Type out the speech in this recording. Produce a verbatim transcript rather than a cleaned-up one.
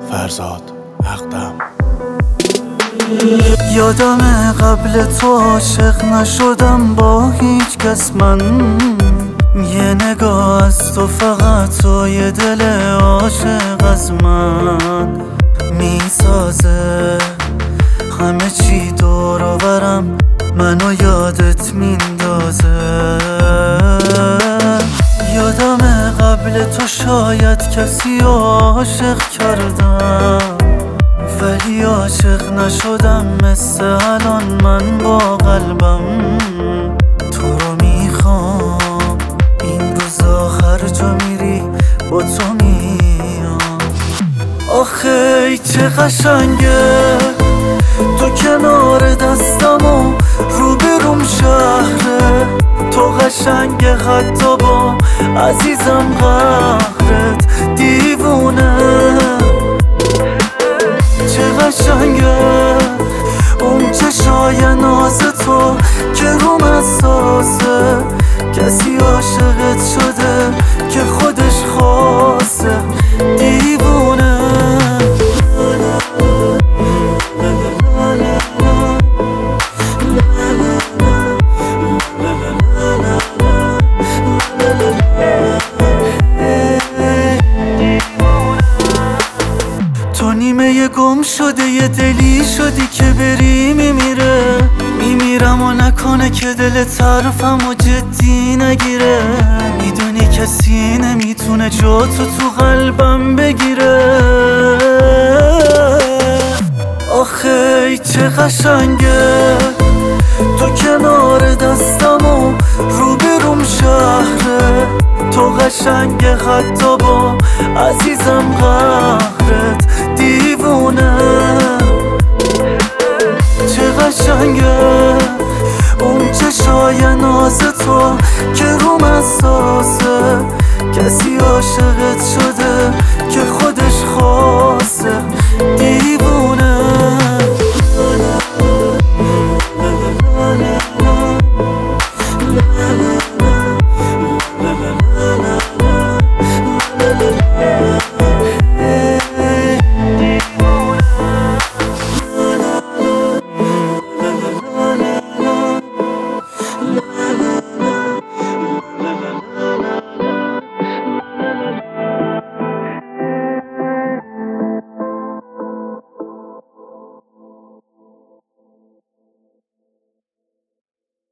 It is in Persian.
فرزاد اقدم. یادم قبل تو عاشق نشدم با هیچ کس، من یه نگاه از تو فقط تو یه دل عاشق از من میسازه. همه چی دور و برم منو یادت میندازه. یادم قبل تو شاید کسی عاشق کردم، ولی عاشق نشدم مثل الان من با قلبم. تو رو میخوام این روزا هر جا میری با تو میام. آخه ای چه قشنگه تو کنار دستم و روبروم شهره. تو قشنگه حتی با عزیزم قهرت دیوونه. چه قشنگه اون چشای ناز تو که روم اساسه. کسی عاشقت شده که خودش خواسته دیوونه. تو نیمه گم شده یه دلی شدی که بری میمیره. میمیرم و نکنه که دل طرفم و جدی نگیره. میدونی کسی نمیتونه جا تو تو قلبم بگیره. آخه ای چه قشنگه تو کنار دستم و روبروم شهره. تو قشنگه حتی با عزیزم قهرت دیوونه. چه قشنگه اون چشای ناز تو که روم اساسه. کسی عاشق